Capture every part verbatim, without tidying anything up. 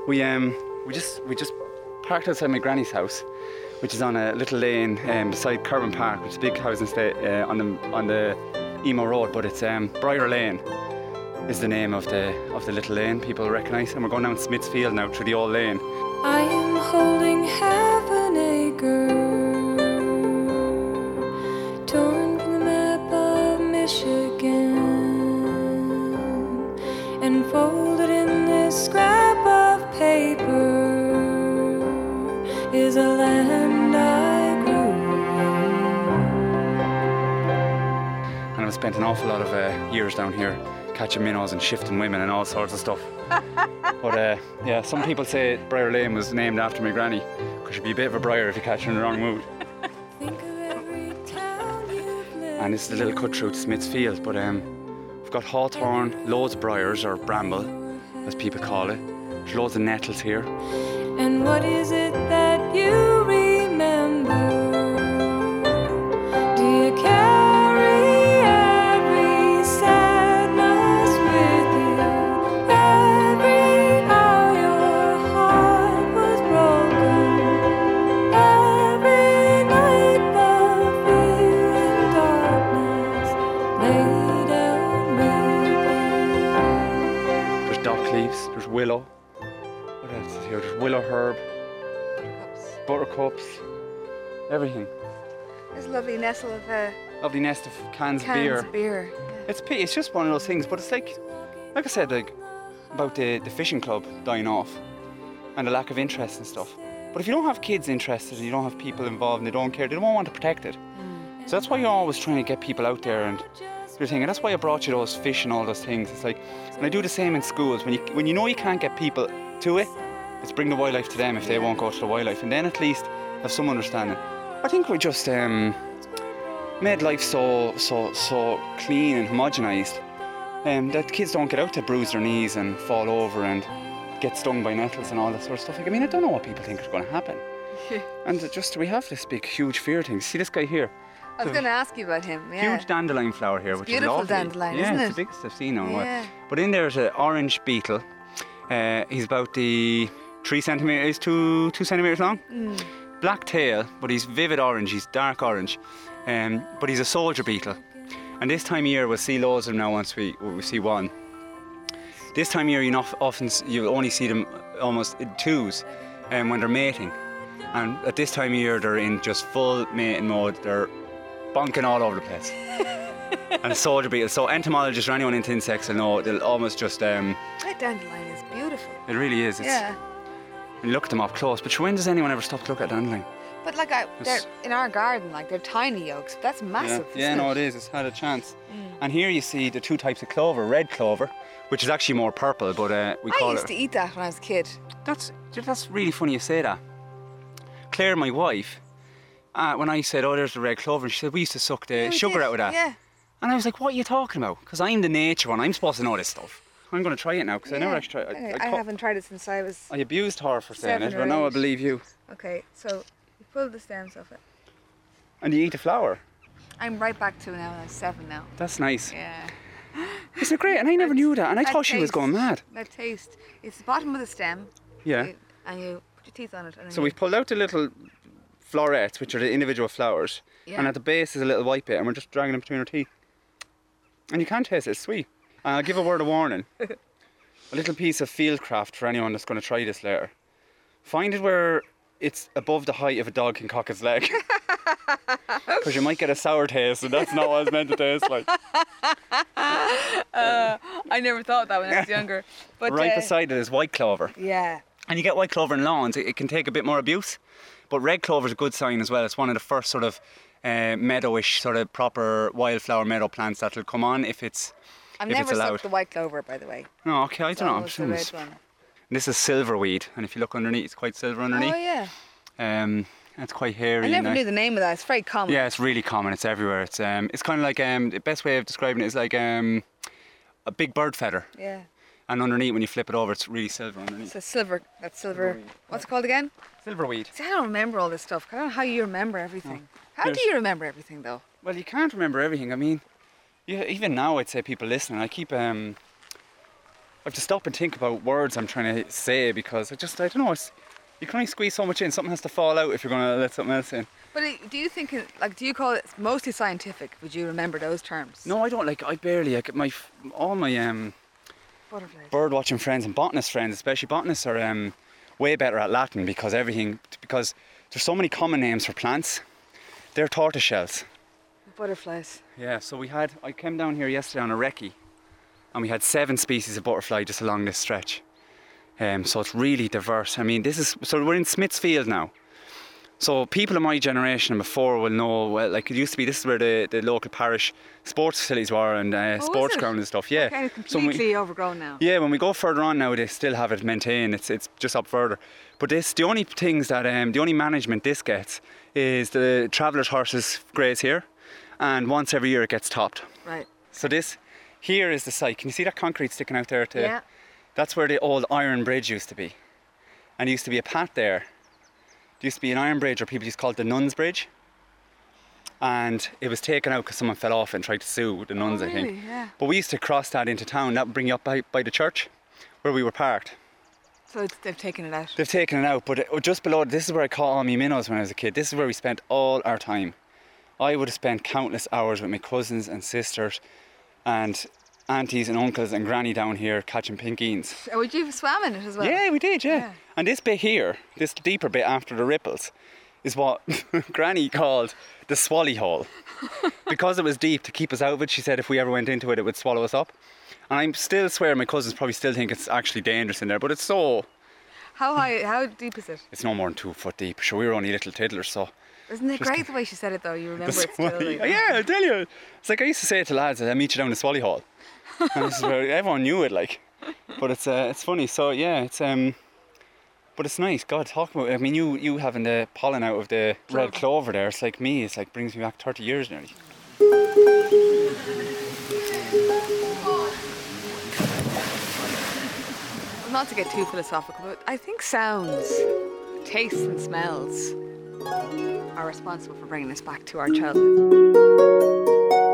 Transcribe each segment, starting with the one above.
We um we just we just parked outside my granny's house, which is on a little lane um, beside Curban Park, which is a big housing estate uh, on the on the Emo Road, but it's um, Briar Lane is the name of the of the little lane people recognise, and we're going down Smith's Field now through the old lane. I am holding half an acre, torn from the map of Michigan, and folded in this scrap of paper is a land I grew. And I've spent an awful lot of uh, years down here catching minnows and shifting women and all sorts of stuff. But uh, yeah, some people say Briar Lane was named after my granny, because she'd be a bit of a briar if you catch her in the wrong mood. And this is a little cut through to Smith's Field, but um, we've got hawthorn, loads of briars, or bramble, as people call it. There's loads of nettles here. And what is it that you remember? Do you carry every sadness with you? Every hour your heart was broken. Every night the fear and darkness lay down with you. There's dock leaves, there's willow. What else is here? There's willow herb, buttercups, everything. There's a lovely nestle of uh, Lovely nest of cans, cans of beer. of beer. Yeah. It's pity, it's just one of those things, but it's like, like I said, like about the, the fishing club dying off and the lack of interest and stuff. But if you don't have kids interested and you don't have people involved and they don't care, they don't want to protect it. Mm. So that's why you're always trying to get people out there and your thing, and that's why I brought you those fish and all those things. It's like, and I do the same in schools. When you when you know you can't get people to it, it's bring the wildlife to them if they won't go to the wildlife, and then at least have some understanding. I think we just um, made life so so so clean and homogenised um, that kids don't get out to bruise their knees and fall over and get stung by nettles and all that sort of stuff. Like, I mean, I don't know what people think is going to happen. And it just we have this big, huge fear thing. See this guy here? I was going to ask you about him. Yeah. Huge dandelion flower here, It's which beautiful is lovely. dandelion, yeah, isn't it's it? the biggest I've seen on a while. Yeah. But in there is an orange beetle. Uh, he's about the three centimeters, two two centimeters long. Mm. Black tail, but he's vivid orange. He's dark orange, um, but he's a soldier beetle. And this time of year we'll see loads of them now. Once we we see one. This time of year you not often you only see them almost in twos, um, when they're mating. And at this time of year they're in just full mating mode. They're bonking all over the place. And a soldier beetle. So entomologists or anyone into insects will know they'll almost just um, That dandelion is beautiful. it really is. It's, Yeah. And look at them up close. But when does anyone ever stop to look at dandelion? But like I, they're It's- in our garden, like they're tiny yolks. But that's massive. Yeah, yeah isn't no, it? it is. It's had a chance. Mm. And here you see the two types of clover. Red clover, which is actually more purple, but uh, we I call used it. to eat that when I was a kid. That's that's really funny you say that. Claire, my wife, uh, when I said, "Oh, there's the red clover," and she said, "We used to suck the Yeah, we sugar did. out of that." Yeah. And I was like, "What are you talking about?" Because I'm the nature one. I'm supposed to know this stuff. I'm going to try it now because I never Yeah. actually tried. Okay, I, I cu- haven't tried it since I was. I abused her for saying Seven it, or but now I eight. believe you. Okay, so you pull the stems off it. And you eat the flower. I'm right back to now. I'm seven now. That's nice. Yeah. Isn't it great? And I never knew that. And I That thought she was taste- going mad. That taste. It's the bottom of the stem. Yeah. you- and you put your teeth on it. And So you, we've pulled out the little florets, which are the individual flowers. Yeah. And at the base is a little white bit, and we're just dragging them between our teeth. And you can taste it, it's sweet. And I'll give a word of warning. A little piece of field craft for anyone that's going to try this later. Find it where it's above the height of a dog can cock its leg. Because you might get a sour taste, and that's not what it's meant to taste like. uh, I never thought that when I was younger. But Right uh, beside it is white clover. Yeah. And you get white clover in lawns, it, it can take a bit more abuse. But red clover is a good sign as well. It's one of the first sort of uh, meadowish, sort of proper wildflower meadow plants that will come on if it's I've if never it's allowed. sucked the white clover, by the way. No, okay, I It's don't know. I'm always the assuming red it's- one. This is silverweed, and if you look underneath, it's quite silver underneath. Oh yeah. Um, it's quite hairy. I never and knew the name of that. It's very common. Yeah, it's really common. It's everywhere. It's um, it's kind of like um, the best way of describing it is like um, a big bird feather, Yeah. and underneath, when you flip it over, it's really silver underneath. It's a silver. That's silver. Silverweed. What's it called again? Silverweed. See, I don't remember all this stuff. I don't know how you remember everything. How do There's- you remember everything, though? Well, you can't remember everything. I mean, yeah, even now I'd say people listening, I keep um, have to stop and think about words I'm trying to say because I just, I don't know, it's, you can only squeeze so much in. Something has to fall out if you're going to let something else in. But it- do you think, it- like, do you call it mostly scientific? Would you remember those terms? No, I don't, like, I barely, like, my, f- all my um, Butterflies. bird watching friends and botanist friends, especially botanists, are um, way better at Latin because everything, because there's so many common names for plants. They're tortoise shells. Butterflies. Yeah, so we had, I came down here yesterday on a recce and we had seven species of butterfly just along this stretch. Um, so it's really diverse. I mean, this is, so we're in Smithsfield now. So people of my generation and before will know, well, like it used to be, this is where the, the local parish sports facilities were and uh, Oh, is sports it? ground and stuff. Yeah. Okay, it's So we- completely overgrown now. Yeah, when we go further on now, they still have it maintained. It's it's just up further. But this, the only things that, um, the only management this gets is the travellers' horses graze here, and once every year it gets topped. Right. So this, here is the site. Can you see that concrete sticking out there? To, Yeah. That's where the old iron bridge used to be, and there used to be a path there. There used to be an iron bridge, or people used to call it the Nuns Bridge. And it was taken out because someone fell off and tried to sue the nuns, I think. really? Yeah. But we used to cross that into town. That would bring you up by, by the church where we were parked. So it's, they've taken it out. They've taken it out, but it, just below, this is where I caught all my minnows when I was a kid. This is where we spent all our time. I would have spent countless hours with my cousins and sisters and aunties and uncles and granny down here catching pinkeens. Oh, would you have swam in it as well? Yeah, we did, yeah. Yeah. And this bit here, this deeper bit after the ripples, is what Granny called the swally hole. Because it was deep, to keep us out of it, she said if we ever went into it, it would swallow us up. And I'm still swear my cousins probably still think it's actually dangerous in there, but it's so, How high? How deep is it? it's no more than two foot deep. Sure, we were only little tiddlers, so. Isn't it Just great the way she said it though? You remember The it still. swally- like- yeah, I tell you. It's like I used to say it to lads, I'll meet you down the swally hole. And this is where everyone knew it, like. But it's uh, it's funny, so yeah, it's um but it's nice. God, talk about, I mean, you you having the pollen out of the red clover there, it's like me, it's like brings me back thirty years nearly. Not to get too philosophical, but I think sounds, tastes, and smells are responsible for bringing us back to our childhood.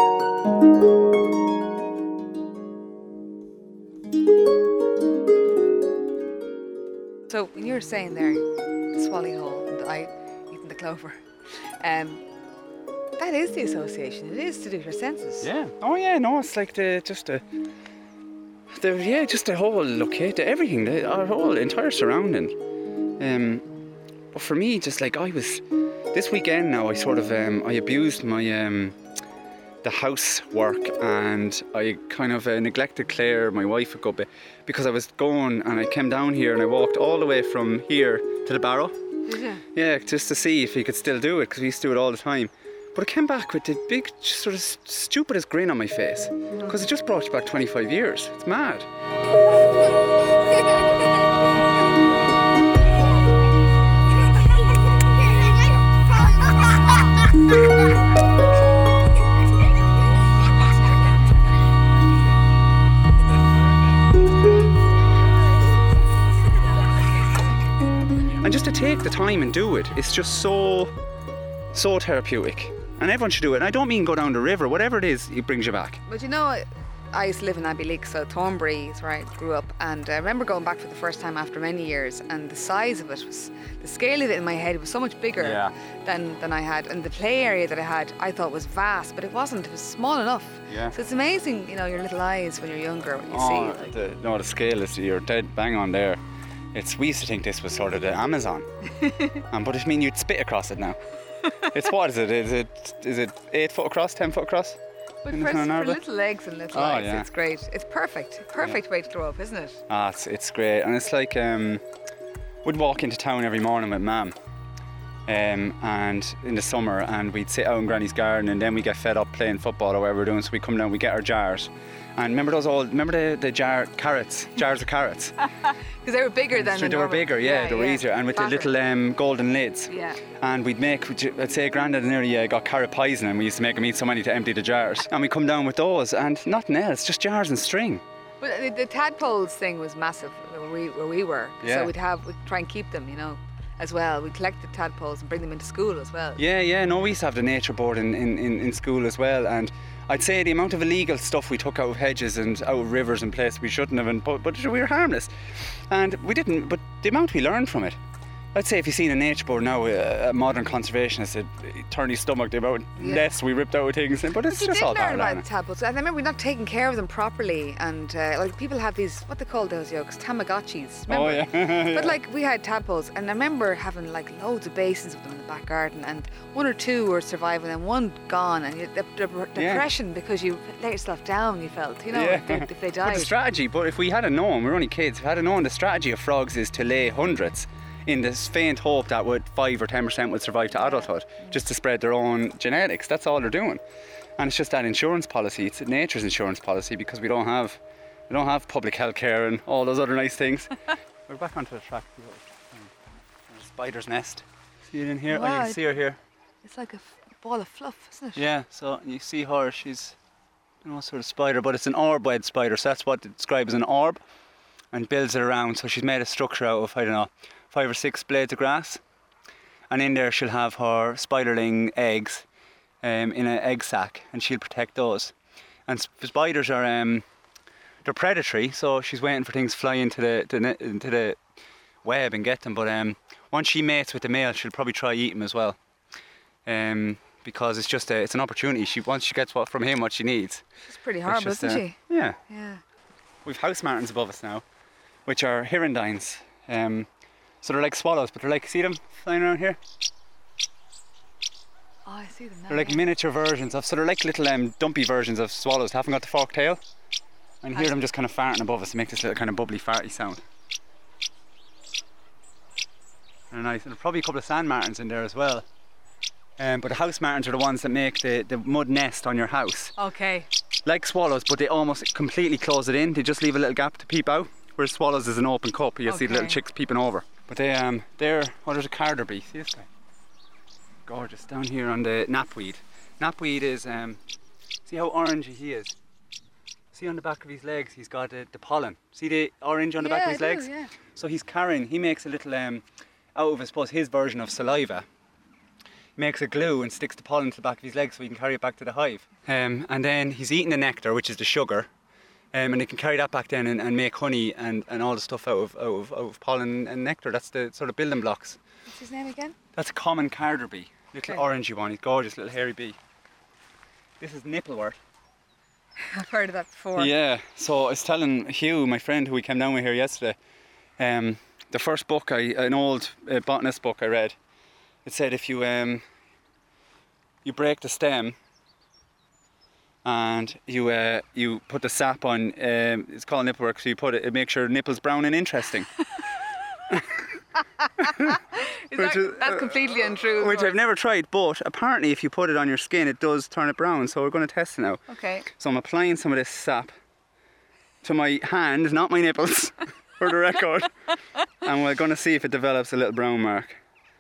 So when you were saying there, the swally hole and I eating the clover, um, that is the association. It is to do with your senses. Yeah. Oh yeah, no, it's like the just the the yeah, just the whole locate, everything, the our whole entire surrounding. Um, but for me, just like I was this weekend now, I sort of um, I abused my um, the housework and I kind of uh, neglected Claire, my wife, a good bit because I was going and I came down here and I walked all the way from here to the Barrow. Did you? Yeah, just to see if he could still do it because we used to do it all the time. But I came back with the big, sort of stupidest grin on my face because it just brought you back twenty-five years. It's mad. And just to take the time and do it, it's just so, so therapeutic. And everyone should do it. And I don't mean go down the river, whatever it is, it brings you back. But you know, I- I used to live in Abbeyleak, so Thornbury is where I grew up, and I remember going back for the first time after many years, and the size of it was, the scale of it in my head was so much bigger Yeah. than, than I had, and the play area that I had, I thought was vast, but it wasn't. It was small enough. Yeah. So it's amazing, you know, your little eyes when you're younger when you Oh, see. Like, the, no, the scale is, you're dead bang on there. It's, we used to think this was sort of the Amazon. um, but I mean, you'd spit across it now. It's what is it? Is it is it eight foot across, ten foot across? but in for, the for Narva? little legs and little Oh, eyes, yeah. it's great. It's perfect. Perfect way to grow up, isn't it? Ah, it's, it's great. And it's like, um, we'd walk into town every morning with Mam. Um, and in the summer, and we'd sit out in Granny's garden, and then we get fed up playing football or whatever we're doing. So we come down, we get our jars, and remember those old, remember the, the jar carrots, jars of carrots. Because they were bigger than So the they were normal- bigger, yeah, they were easier, and with Fatter. the little um, golden lids. Yeah. And we'd make, I'd say, Grandad nearly uh, got carrot poison, and we used to make him eat so many to empty the jars. And we come down with those, and nothing else, just jars and string. But the, the tadpoles thing was massive where we, where we were. Yeah. So we'd have, we'd try and keep them, you know, as well. We'd collect the tadpoles and bring them into school as well. Yeah, yeah, no, we used to have the nature board in, in, in, in school as well, and I'd say the amount of illegal stuff we took out of hedges and out of rivers and places we shouldn't have, and, but, but we were harmless. And we didn't, but the amount we learned from it. I'd say if you've seen a nature board now, a, a modern conservationist, it'd turn his stomach the amount Yeah. less we ripped out of things. But it's You just did all part learn of about learning. tadpoles. And I remember not taking care of them properly. And uh, like people have these, what they call those yolks? Tamagotchis. Remember? Oh, yeah. But like we had tadpoles, and I remember having like loads of basins of them in the back garden, and one or two were surviving, and one gone, and you, the, the Yeah. depression because you let yourself down. You felt, you know, Yeah. if, they, if they But died. the strategy, but if we had a known, we were only kids, if we had a known the strategy of frogs is to lay hundreds in this faint hope that would five or ten percent would survive to adulthood, just to spread their own genetics. That's all they're doing. And it's just that insurance policy, it's nature's insurance policy, because we don't have we don't have public health care and all those other nice things. We're back onto the track. There's a spider's nest. See it in here? Oh, you Wow. can see her here. It's like a f- ball of fluff, isn't it? Yeah, so you see her, she's I don't know what sort of spider, but it's an orb-web spider, so that's what they describe as an orb, and builds it around. So she's made a structure out of, I don't know, five or six blades of grass, and in there she'll have her spiderling eggs um, in an egg sac, and she'll protect those. And sp- spiders are um, they're predatory, so she's waiting for things to fly into the, the net- into the web and get them. But um, once she mates with the male, she'll probably try eat him as well. Um, because it's just a, it's an opportunity. She once she gets what from him what she needs. She's pretty It's horrible, just, isn't uh, she? Yeah. Yeah. We've house martins above us now, which are hirundines. Um, so they're like swallows, but they're like, see them flying around here? Oh, I see them now. They're like yeah. miniature versions of, so they're like little um, dumpy versions of swallows. They haven't got the forked tail. And hear them just kind of farting above us to make this little kind of bubbly farty sound. They're nice. And there's probably a couple of sand martins in there as well. Um, but the house martins are the ones that make the, the mud nest on your house. Okay. Like swallows, but they almost completely close it in. They just leave a little gap to peep out. Whereas swallows is an open cup. You see the little Okay. chicks peeping over. But they, um, they're, oh, there's a carder bee. See this guy? Gorgeous. Down here on the knapweed. Knapweed is, um, see how orangey he is? See on the back of his legs, he's got uh, the pollen. See the orange on the back Yeah, of his I legs? do, yeah. So he's carrying, he makes a little, um, out of, I suppose, his version of saliva. He makes a glue and sticks the pollen to the back of his legs so he can carry it back to the hive. Um, and then he's eating the nectar, which is the sugar. Um, and he can carry that back then and, and make honey and, and all the stuff out of, out, of, out of pollen and nectar. That's the sort of building blocks. What's his name again? That's a common carder bee. Little Okay. orangey one. He's gorgeous, little hairy bee. This is nipplewort. I've heard of that before. Yeah, so I was telling Hugh, my friend who we came down with here yesterday, um, the first book, I, an old uh, botanist book I read, it said if you um, you break the stem and you uh, you put the sap on, um, it's called nipplewort, so you put it, it makes your nipples brown and interesting. Is Which that, is, that's uh, completely untrue. of Which I've course. never tried, but apparently if you put it on your skin, it does turn it brown, so we're going to test it now. Okay. So I'm applying some of this sap to my hand, not my nipples, for the record. And we're going to see if it develops a little brown mark.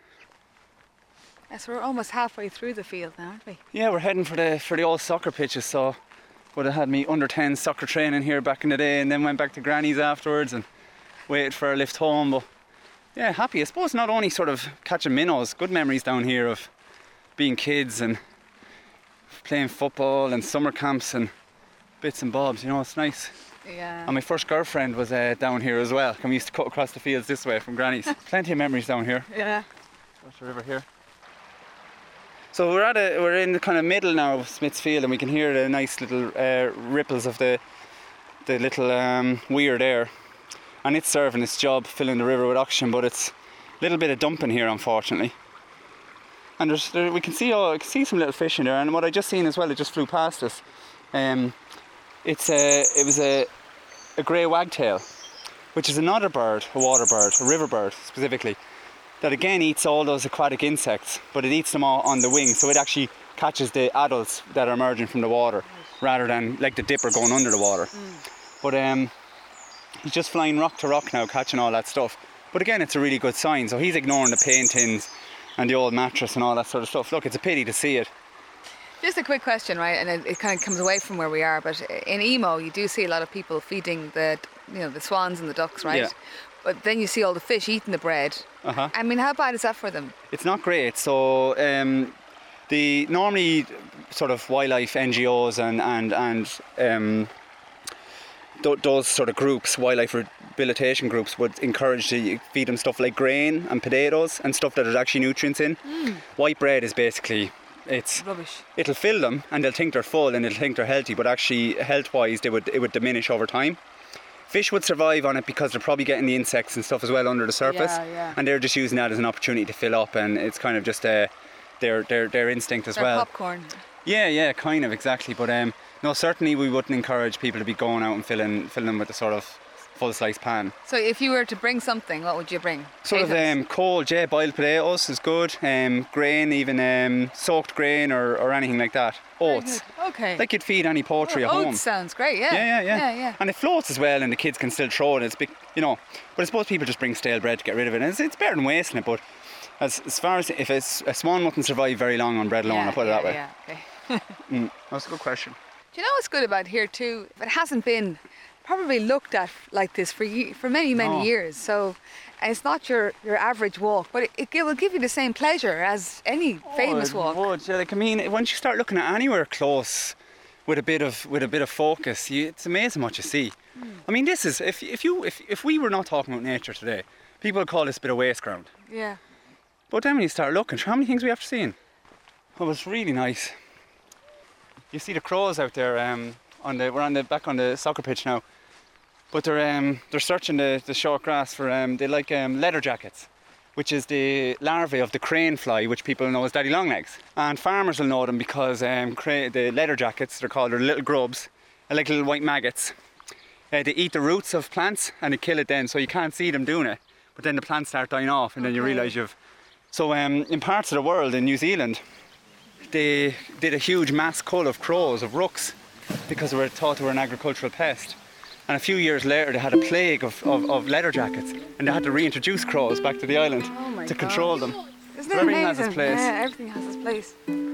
Yes, we're almost halfway through the field now, aren't we? Yeah, we're heading for the for the old soccer pitches, so would have had me under ten soccer training here back in the day, and then went back to Granny's afterwards and waited for a lift home. But yeah, happy. I suppose not only sort of catching minnows, good memories down here of being kids and playing football and summer camps and bits and bobs, you know, it's nice. Yeah. And my first girlfriend was uh, down here as well. And we used to cut across the fields this way from Granny's. Plenty of memories down here. yeah. That's the river here. So we're at a, we're in the kind of middle now of Smith's Field, and we can hear the nice little uh, ripples of the the little um, weir there. And it's serving its job, filling the river with oxygen, but it's a little bit of dumping here, unfortunately. And there's, there, we can see all, I can see some little fish in there, and what I just seen as well, it just flew past us. Um, it's a, it was a, a grey wagtail, which is another bird, a water bird, a river bird specifically, that again eats all those aquatic insects, but it eats them all on the wing, so it actually catches the adults that are emerging from the water, rather than like the dipper going under the water. Mm. But um, he's just flying rock to rock now, catching all that stuff. But again, it's a really good sign, so he's ignoring the paint tins and the old mattress and all that sort of stuff. Look, it's a pity to see it. Just a quick question, right? And it, it kind of comes away from where we are, but in Emo, you do see a lot of people feeding the, you know, the swans and the ducks, right? Yeah. But then you see all the fish eating the bread. Uh-huh. I mean, how bad is that for them? It's not great. So um, the normally sort of wildlife N G Os and and and um, th- those sort of groups, wildlife rehabilitation groups, would encourage to feed them stuff like grain and potatoes and stuff that there's actually nutrients in. Mm. White bread is basically, it's Rubbish. it'll fill them and they'll think they're full and they'll think they're healthy, but actually health-wise they would it would diminish over time. Fish would survive on it because they're probably getting the insects and stuff as well under the surface, Yeah, yeah. and they're just using that as an opportunity to fill up, and it's kind of just uh, their their their instinct as They're well. popcorn. Yeah, yeah, kind of, exactly. But um, no, certainly we wouldn't encourage people to be going out and filling filling them with a sort of full slice pan. So if you were to bring something, what would you bring? Sort of Potatoes? um, cold, yeah, boiled potatoes is good. Um, grain, even um, soaked grain or, or anything like that. Very Oats. good. Okay. Like you'd feed any poultry Oh, at oats home. sounds great. Yeah. Yeah, yeah, yeah. Yeah, yeah. And it floats as well, and the kids can still throw it. It's big, you know. But I suppose people just bring stale bread to get rid of it. And it's, it's better than wasting it. But as as far as if it's, a swan wouldn't survive very long on bread alone, yeah, I'll put it yeah, that way. Yeah. Okay. Mm, that's a good question. Do you know what's good about here too? It hasn't been probably looked at like this for ye- for many many No. years. So and it's not your, your average walk, but it, it gi- will give you the same pleasure as any famous Oh, it walk. would, yeah. Like I mean, once you start looking at anywhere close with a bit of with a bit of focus, you, it's amazing what you see. Hmm. I mean, this is if if you if if we were not talking about nature today, people would call this a bit of waste ground. Yeah. But then when you start looking, how many things we have to see? Oh, it's really nice. You see the crows out there. Um, on the we're on the back on the soccer pitch now, but they're um they're searching the, the short grass for um they like um leather jackets, which is the larvae of the crane fly, which people know as daddy longlegs. And farmers will know them because um cra- the leather jackets, they're called, they're little grubs, they're like little white maggots. Uh, they eat the roots of plants and they kill it then, so you can't see them doing it. But then the plants start dying off, and then you Okay. realise you've. So um in parts of the world, in New Zealand, they did a huge mass cull of crows, of rooks, because they were thought they were an agricultural pest. And a few years later, they had a plague of, of, of leather jackets, and they had to reintroduce crows back to the island Oh my to God. control them. Isn't So it everything has amazing? its place. Yeah, everything has its place.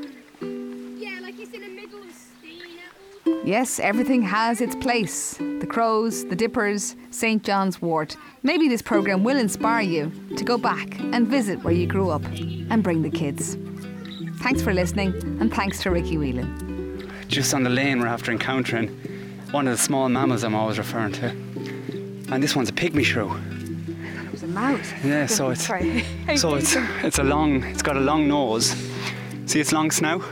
Yeah, like it's in the middle of Steam Apples. Yes, everything has its place. The Crows, the Dippers, Saint John's Wort. Maybe this programme will inspire you to go back and visit where you grew up and bring the kids. Thanks for listening, and thanks to Ricky Whelan. Just on the lane, we're after encountering one of the small mammals I'm always referring to. And this one's a pygmy shrew. It was a mouse. Yeah, so it's Sorry. so it's it's a long it's got a long nose. See its long snout?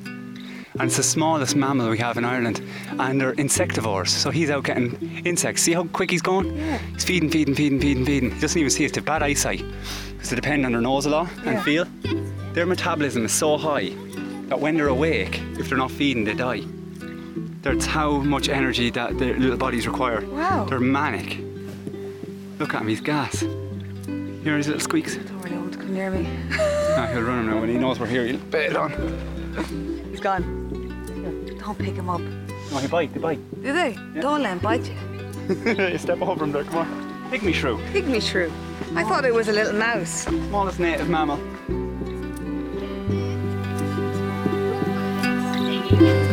And it's the smallest mammal we have in Ireland. And they're insectivores, so he's out getting insects. See how quick he's going? Yeah. He's feeding, feeding, feeding, feeding, feeding. He doesn't even see it. They have bad eyesight because they depend on their nose a lot and Yeah. feel. Their metabolism is so high that when they're awake, if they're not feeding, they die. That's how much energy that their little bodies require. Wow. They're manic. Look at him, he's gas. Hear his little squeaks? Don't worry, don't come near me. Ah, he'll run him now when he knows we're here. He'll bail on. He's gone. Here, don't pick him up. No, he bite, he bite. Did they? Yeah. Don't let him bite you. Step over him there, come on. Pygmy shrew, Pygmy shrew. I thought it was a little mouse. smallest native mammal. Thank you.